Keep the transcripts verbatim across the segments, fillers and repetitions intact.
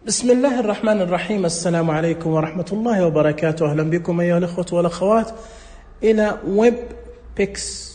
بسم الله الرحمن الرحيم. السلام عليكم ورحمة الله وبركاته. أهلا بكم أيها الأخوة والأخوات إلى ويب بيكس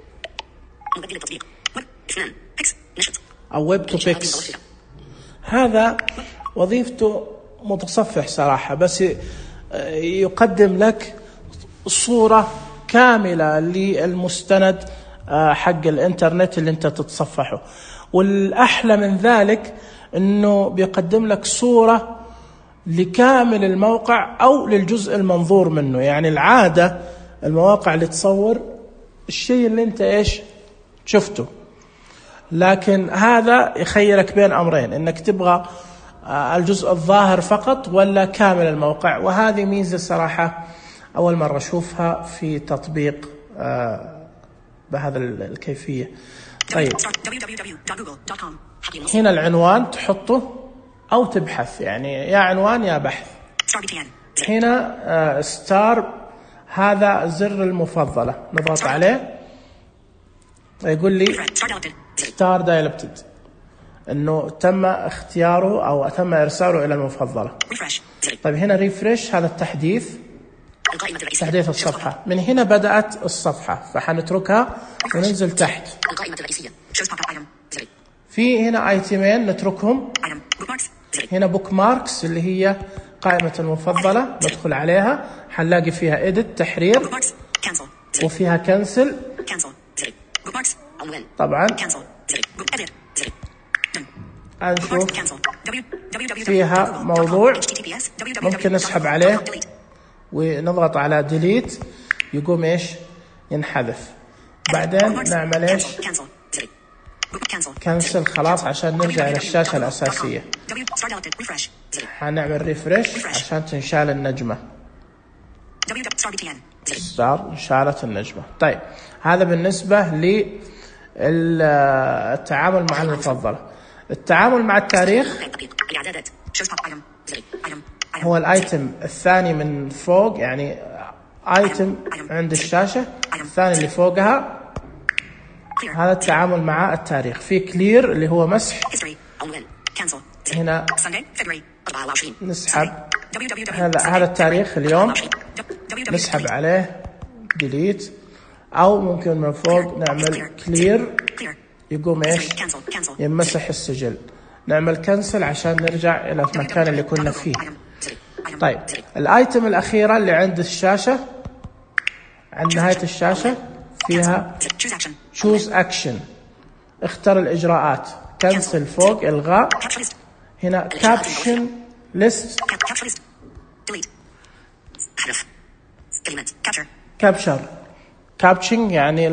أو ويب تو بيكس. هذا وظيفته متصفح صراحة، بس يقدم لك صورة كاملة للمستند حق الإنترنت اللي أنت تتصفحه، والأحلى من ذلك أنه بيقدم لك صورة لكامل الموقع أو للجزء المنظور منه. يعني العادة المواقع اللي تصور الشيء اللي أنت إيش شفته، لكن هذا يخيرك بين أمرين، أنك تبغى الجزء الظاهر فقط ولا كامل الموقع. وهذه ميزة صراحة أول مرة أشوفها في تطبيق بهذا الكيفية. طيب، هنا العنوان تحطه أو تبحث، يعني يا عنوان يا بحث. هنا ستار، هذا زر المفضلة، نضغط عليه يقول لي ستار دايلبتد، انه تم اختياره او تم ارساله الى المفضلة. طيب هنا ريفرش، هذا التحديث، تحديث الصفحة. من هنا بدأت الصفحة، فحنتركها وننزل تحت. في هنا ايتمين نتركهم. هنا بوك ماركس اللي هي قائمة المفضلة، ندخل عليها حنلاقي فيها إديت تحرير، وفيها كنسل طبعا. نشوف فيها موضوع ممكن نسحب عليه ونضغط على ديليت، يقوم ايش ينحذف. بعدين نعمل ايش كنسل، خلاص عشان نرجع إلى الشاشة الأساسية. حنعمل ريفرش عشان تنشال النجمة. صار انشالت النجمة. طيب هذا بالنسبة للتعامل مع المفضلة. التعامل مع التاريخ هو الايتم الثاني من فوق، يعني ايتم عند الشاشة الثاني اللي فوقها، هذا التعامل مع التاريخ. في كلير اللي هو مسح، هنا نسحب هذا هذا التاريخ اليوم، نسحب عليه ديليت، او ممكن من فوق نعمل كلير، يقوم ايش يمسح السجل. نعمل كنسل عشان نرجع الى المكان اللي كنا فيه. طيب الايتم الاخيرة اللي عند الشاشة، عند نهاية الشاشة، فيها choose action، اختر الإجراءات. كنسل فوق، إلغاء. هنا caption list، capture caption يعني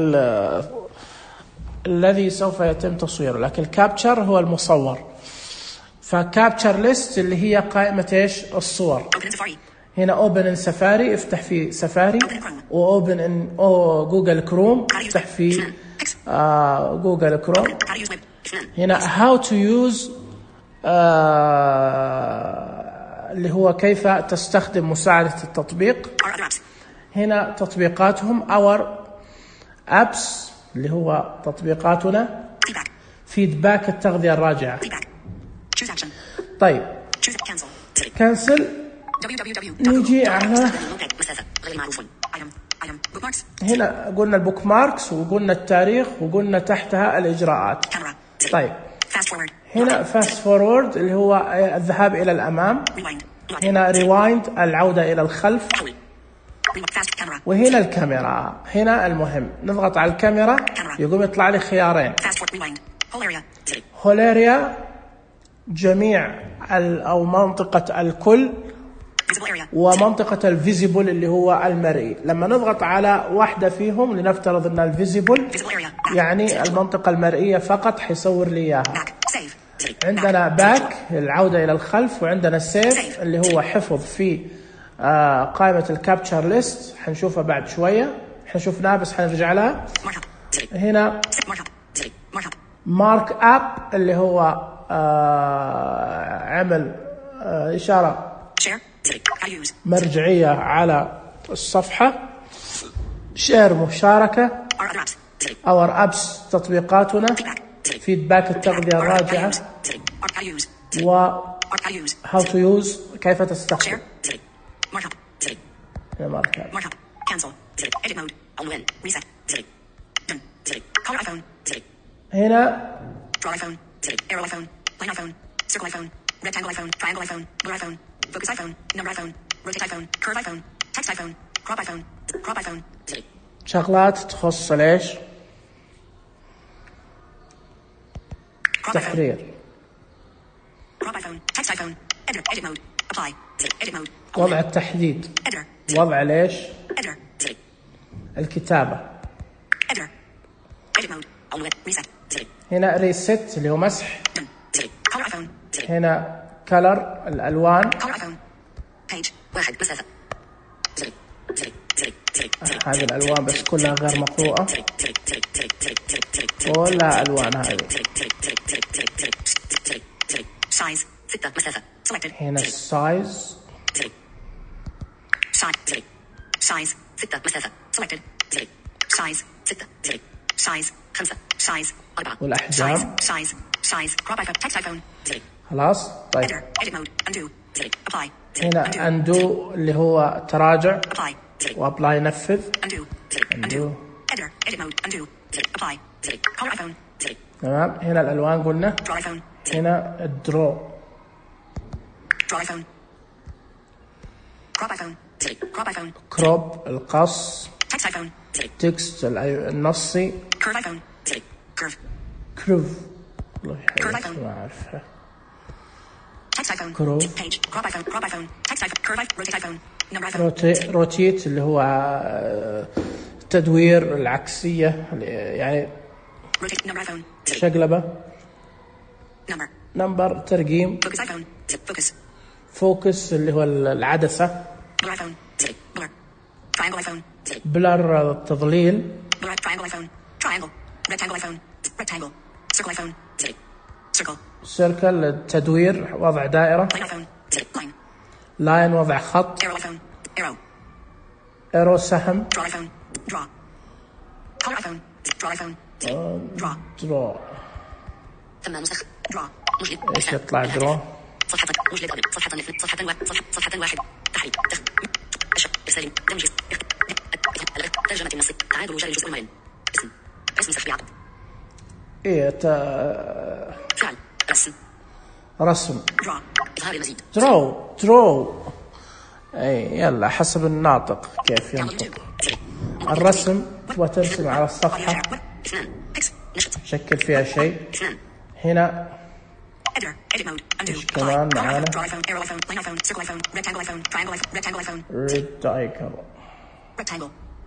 الذي سوف يتم تصويره، لكن capture هو المصور. فكابتشر ليست اللي هي قائمة ايش الصور. هنا open in سفاري، افتح في سفاري، و open in جوجل كروم، افتح في آه جوجل كروم. هنا how to use آه اللي هو كيف تستخدم مساعدة التطبيق. هنا تطبيقاتهم our apps اللي هو تطبيقاتنا. فيدباك التغذية الراجعة. طيب كنسل. نيجي على هنا قلنا البوك ماركس، وقلنا التاريخ، وقلنا تحتها الإجراءات. طيب هنا فاست فورورد اللي هو الذهاب إلى الأمام. هنا ريوايند العودة إلى الخلف. وهنا الكاميرا، هنا المهم نضغط على الكاميرا يقوم يطلع لي خيارين، هوليريا جميع أو منطقة الكل، ومنطقة الفيزيبل اللي هو المرئي. لما نضغط على واحدة فيهم، لنفترض أن الفيزيبل يعني المنطقة المرئية فقط، حيصور لي إياها. عندنا باك العودة إلى الخلف، وعندنا سيف اللي هو حفظ في آه قائمة الكابتشر ليست، حنشوفها بعد شوية، حنشوفناها بس حنرجع لها. هنا مارك اب اللي هو آه عمل آه إشارة مرجعية على الصفحة. شير مشاركة. اور ابس تطبيقاتنا. فيدباك التغذية الراجعة. و how to use كيف تستخدم. markup markup markup cancel edit mode عنوان reset done color iPhone هنا draw iPhone arrow iPhone line iPhone circle iPhone rectangle iPhone triangle iPhone blur iPhone focus iPhone number iPhone rotate iPhone curve iPhone text iPhone crop iPhone crop iPhone شغلات تخص ليش تحرير. crop iPhone text iPhone edit edit mode apply edit mode وضع التحديد. editor وضع ليش editor الكتابة. editor edit mode عنوان reset هنا reset اللي هو مسح. color iPhone هنا color الألوان. color iPhone page واحد مسافة هذه الألوان بس كلها غير مقروءة. كلها ألوان هذه. size ستة مسافة selected هنا السايز. size size ستة مسافة selected size ستة size خمسة size أربعة والأحجام. size size crop iPhone text iPhone خلاص طيب. editor edit mode undo apply هنا undo اللي هو تراجع. apply وابلاي نفذ. undo undo editor edit mode undo apply color iPhone تمام. هنا الألوان قلنا. draw iPhone هنا الدرو. draw iPhone crop iPhone crop iPhone كروب القص. text iPhone تكست النصي. curve iPhone curve كروف الله Curve يحييك iPhone. ما أعرفها. text iPhone Curve. page crop iPhone crop iPhone text iPhone curve iPhone rotate iPhone number iPhone روتي روتيت اللي هو آه، تدوير العكسية يعني rotate number iPhone شقلبة. number نمبر ترقيم. focus iPhone focus فوكس اللي هو العدسة. blur iPhone blur triangle iPhone بلر التضليل. blur triangle iPhone triangle rectangle iPhone rectangle circle iPhone circle سيركل التدوير وضع دائرة. line iPhone line لاين وضع خط. arrow iPhone arrow ايرو سهم. draw iPhone draw color iPhone draw iPhone draw درو. ثم نسخ draw مجلد ايش يطلع درو؟ صفحة مجلد أبيض صفحة اثنين صفحة واحد صفحة صفحة واحد تحريك أشر إرسال دمج ترجمة النص تعادل جر الجزء المرن اسم اسم سحب عقد ايه تا... فعل رسم رسم. draw إظهار المزيد درو درو. اي يلا حسب الناطق كيف ينطق. الرسم وترسم على الصفحة اثنان تكست نشط شكل فيها شيء. اثنان هنا editor edit mode undo إيش كمان apply color معانا؟ iPhone draw iPhone arrow iPhone line iPhone circle iPhone rectangle iPhone triangle iPhone rectangle iPhone ريكتانجل. rectangle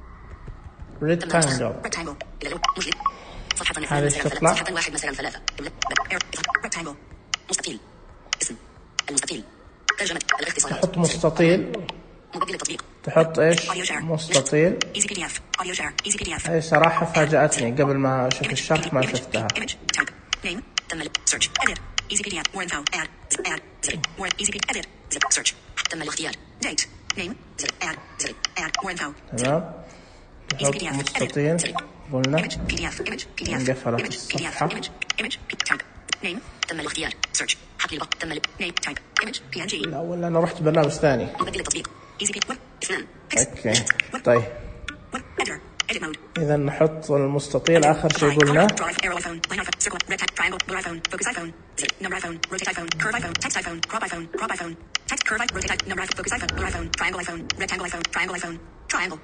ريكتانجل. rectangle إلى الأول مجلد صفحة اثنين هذه مثلا تطلع. صفحة واحد مثلا ثلاثة rectangle مستطيل اسم المستطيل ترجمة الاختصارات تحط مستطيل. مبدل التطبيق تحط ايش مستطيل. easy P D F audio share easy P D F هاي صراحة فاجأتني قبل ما اشوف الشرح ما شفتها. image type name تم search edit easy P D F more info add add more easy P D F edit search تم الاختيار date name add add more info تمام. تحط مستطيل قلنا. image P D F image P D F انقفلت image P D F الصفحة. image image type name تم الاختيار search حقل البط تم name type image P N G لا ولا انا رحت برنامج ثاني. مبدل التطبيق easy P web اثنان اوكي طيب. web editor edit mode اذا نحط المستطيل اخر شيء قلنا. draw arrow iPhone line iPhone circle rectangle triangle blur iPhone focus iPhone number iPhone rotate iPhone curve iPhone text iPhone crop iPhone crop iPhone text curve iPhone rotate number iPhone focus iPhone blur iPhone triangle iPhone rectangle iPhone triangle iPhone triangle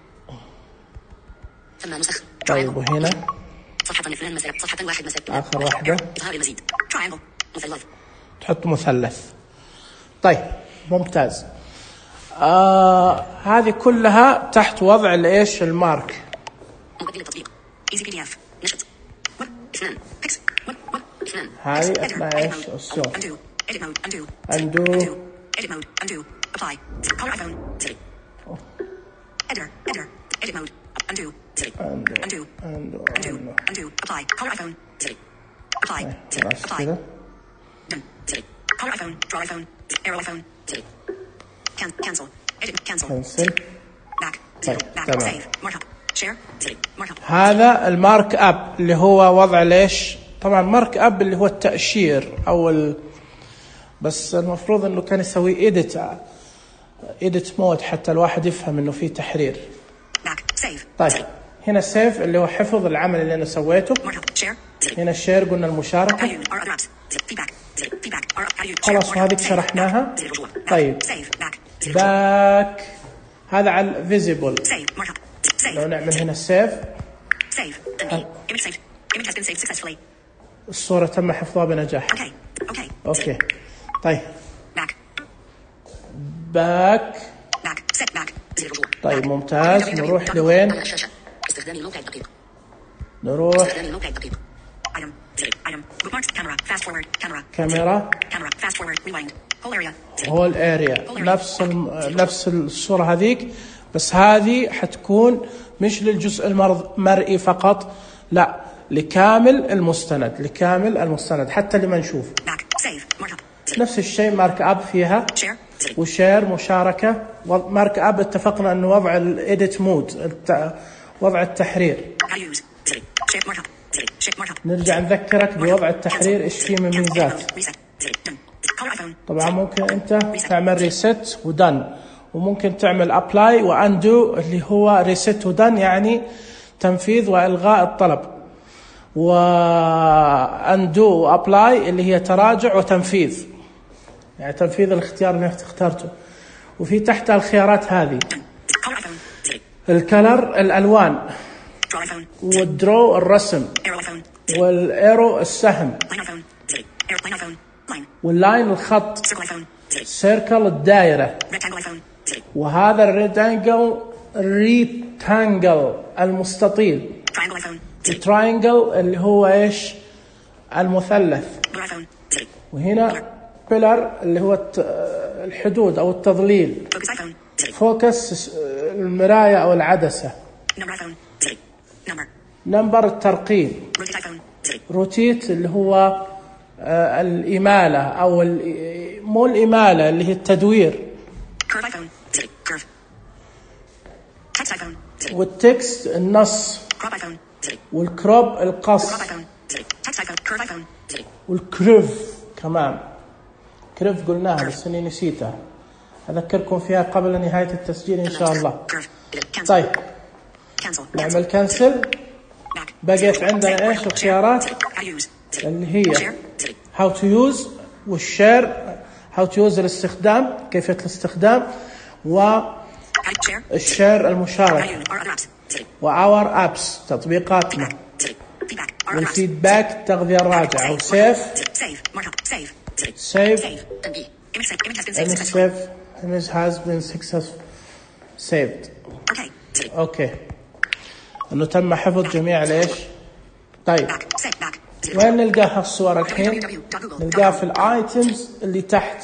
ثم نسخ طيب وهنا صفحة اثنين مثلا صفحة واحد مثلا اخر واحدة إظهار المزيد triangle مثلث تحط مثلث. طيب ممتاز. آه هذه كلها تحت وضع الايش المارك. مبدل التطبيق easy P D F نشط ويب اثنان تكست ويب ويب اثنان هذه اثناء ايش الصوت. undo edit mode undo undo edit mode undo apply color iPhone editor editor edit mode undo undo undo undo undo undo apply color iPhone apply خلاص apply كذا. done color iPhone draw iPhone arrow iPhone can cancel edit cancel كنسل. back طيب back تمام. save markup share markup هذا المارك اب اللي هو وضع ليش. طبعا مارك اب اللي هو التأشير او ال... بس المفروض انه كان يسوي ايديت ايديت مود حتى الواحد يفهم انه في تحرير. طيب هنا سيف اللي هو حفظ العمل اللي انا سويته. هنا الشير قلنا المشاركة. خلاص هذيك شرحناها. طيب باك هذا على فيزيبل. لو نعمل هنا سيف الصورة تم حفظها بنجاح. اوكي طيب باك. طيب ممتاز. نروح لوين؟ نروح كاميرا هول اريا. نفس نفس الصورة هذيك، بس هذه حتكون مش للجزء المرئي فقط، لا لكامل المستند، لكامل المستند حتى اللي ما نشوفه. نفس الشيء مارك اب فيها وشير مشاركة. مارك اب اتفقنا انه وضع الايديت مود، وضع التحرير. نرجع نذكرك بوضع التحرير ايش فيه من ميزات. طبعا ممكن انت تعمل ريست ودن، وممكن تعمل ابلاي واندو اللي هو ريست ودن يعني تنفيذ والغاء الطلب، واندو وابلاي اللي هي تراجع وتنفيذ، يعني تنفيذ الاختيار اللي انت اخترته. وفي تحت الخيارات هذه الكلر الالوان، والدرو الرسم، والايرو السهم، واللاين الخط، سيركل الدائرة، وهذا الريكتانجل ريكتانجل المستطيل، التراينجل اللي هو ايش المثلث، وهنا بيلر اللي هو الحدود او التظليل، فوكس المراية او العدسة، نمبر الترقيم، روتيت اللي هو آه الإمالة أو مو الإمالة اللي هي التدوير، والتكست النص، والكروب القص، والكريف كمان. كريف قلناها بس اني نسيتها، اذكركم فيها قبل نهاية التسجيل ان شاء الله. طيب نعمل كنسل. بقيت عندنا ايش الخيارات اللي هي how to use والشير، how to use الاستخدام كيفية الاستخدام، والشير المشاركة، وأور أبس تطبيقاتنا، والفيدباك التغذية الراجعة، أو سيف سيف image save image has been successfully saved. أوكي إنه تم حفظ جميع ليش. طيب وين نلقاها الصور الحين؟ نلقاها في الايتمز اللي تحت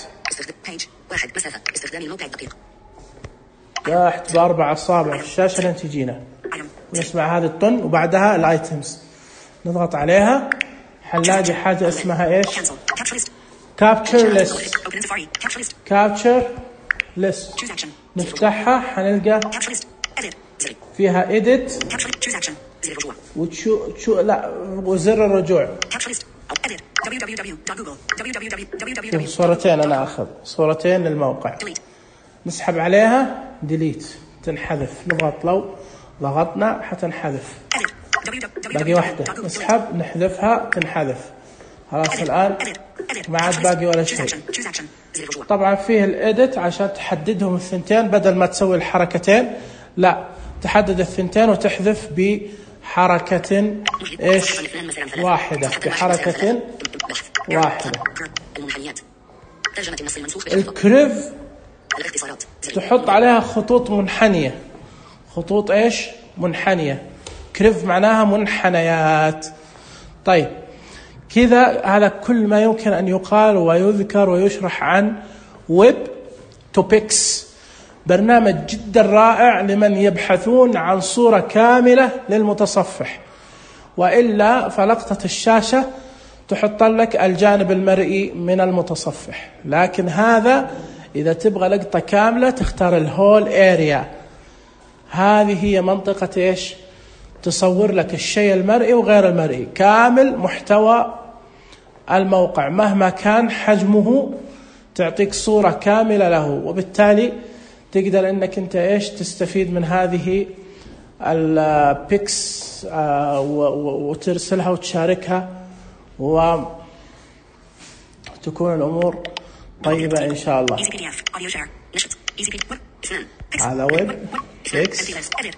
تحت باربع اصابع في الشاشه لين تجينا، ونسمع هذه الطن وبعدها الايتمز نضغط عليها حنلاقي حاجه اسمها ايش؟ كابتشر ليست. كابتشر ليست نفتحها حنلقى فيها إيديت وتشو تشو لا وزر الرجوع. صورتين أنا أخذ صورتين للموقع، نسحب عليها ديليت تنحذف، نضغط لو ضغطنا حتنحذف. باقي واحدة نسحب نحذفها تنحذف. خلاص الآن ما عاد باقي ولا شيء. طبعا فيه الإيديت عشان تحددهم الثنتين، بدل ما تسوي الحركتين لا تحدد الثنتين وتحذف بحركة إيش واحدة، بحركة واحدة. الكريف تحط عليها خطوط منحنية، خطوط إيش منحنية، كريف معناها منحنيات. طيب كذا هذا كل ما يمكن أن يقال ويذكر ويشرح عن ويب توبكس، برنامج جدا رائع لمن يبحثون عن صورة كاملة للمتصفح، وإلا فلقطة الشاشة تحط لك الجانب المرئي من المتصفح. لكن هذا إذا تبغى لقطة كاملة تختار الهول اريا، هذه هي منطقة إيش تصور لك الشيء المرئي وغير المرئي، كامل محتوى الموقع مهما كان حجمه تعطيك صورة كاملة له، وبالتالي تقدر انك انت ايش تستفيد من هذه البيكس وترسلها وتشاركها، وتكون الامور طيبة ان شاء الله. على ويب بيكس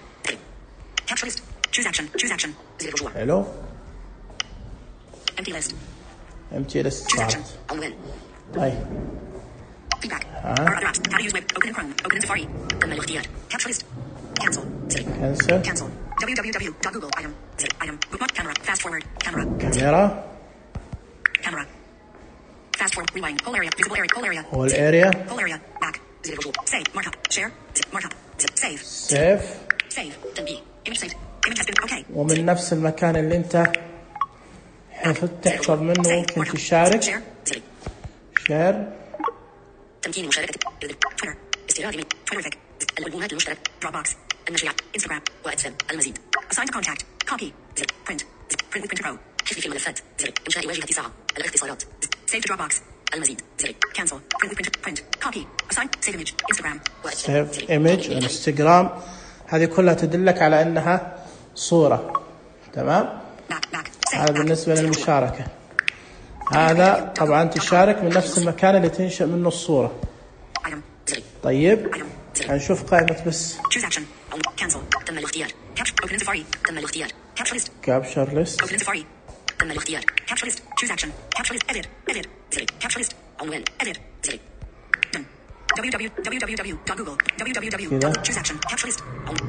حلو. empty list empty list صارت. طيب feedback or other apps. How to use web. Open in Chrome. Open in Safari. تم الاختيار. capture list. cancel. cancel. cancel. www dot google item. item. bookmark. Camera. Fast forward. Camera. camera. camera. Fast forward. Rewind. Whole area. Visible area. Whole area. whole area. whole area. Back. Save. Markup. Share. Markup. Save. save. save. تنبيه. image saved. image has been okay. ومن نفس المكان اللي انت حفظت تحفظ منه ممكن تشارك. share. تمكين مشاركة تويتر. استيراد من تويتر. الألبومات المشترك. دروب بوكس. النشريات. انستغرام. واتساب. المزيد. assign to contact. copy. print. print with printer pro. حذف في الملفات. إنشاء واجهة ساعة. الاختصارات. save to Dropbox. المزيد. cancel. print with printer. print. copy. assign. save image. Instagram. save image. انستغرام. هذه كلها تدلك على أنها صورة. تمام. هذا بالنسبة للمشاركة. هذا طبعا تشارك من نفس المكان اللي تنشأ منه الصورة. طيب هنشوف قائمة بس تم الاختيار. تم الاختيار. capture list. تم الاختيار. capture list. choose action. capture list. edit. edit. capture list. عنوان. edit. www dot google www dot choose action. capture list.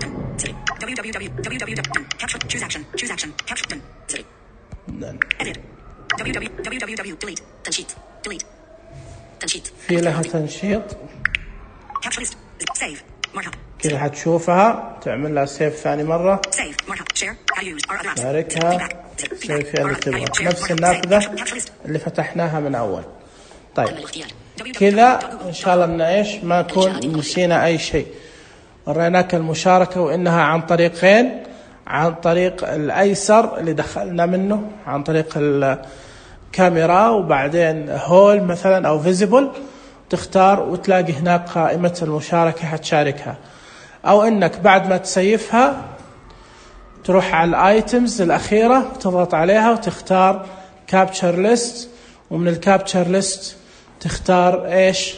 www capture choose action. choose action. capture done. edit. www delete. تنشيط. delete. تنشيط. في لها تنشيط. capture list. save. markup. كذا حتشوفها تعمل لها سيف ثاني مرة. save. markup. share. how to use or other apps. شاركها. سيف فيها اللي تبغى. نفس النافذة اللي فتحناها من أول. طيب كذا إن شاء الله إن إيش ما نكون نسينا أي شيء. وريناك المشاركة وإنها عن طريقين، عن طريق الأيسر اللي دخلنا منه عن طريق الكاميرا، وبعدين هول مثلا أو فيزيبل تختار وتلاقي هناك قائمة المشاركة حتشاركها، أو إنك بعد ما تسيفها تروح على الآيتمز الأخيرة وتضغط عليها وتختار كابتشر ليست، ومن الكابتشر ليست تختار إيش؟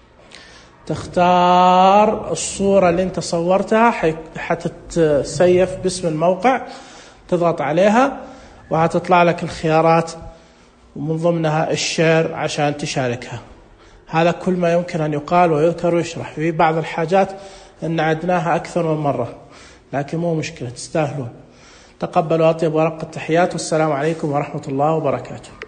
تختار الصورة اللي انت صورتها حتتسيف باسم الموقع، تضغط عليها وهتطلع لك الخيارات ومن ضمنها الشير عشان تشاركها. هذا كل ما يمكن أن يقال ويذكر ويشرح. في بعض الحاجات أن عدناها أكثر من مرة، لكن مو مشكلة، تستاهلون. تقبلوا أطيب ورق التحيات، والسلام عليكم ورحمة الله وبركاته.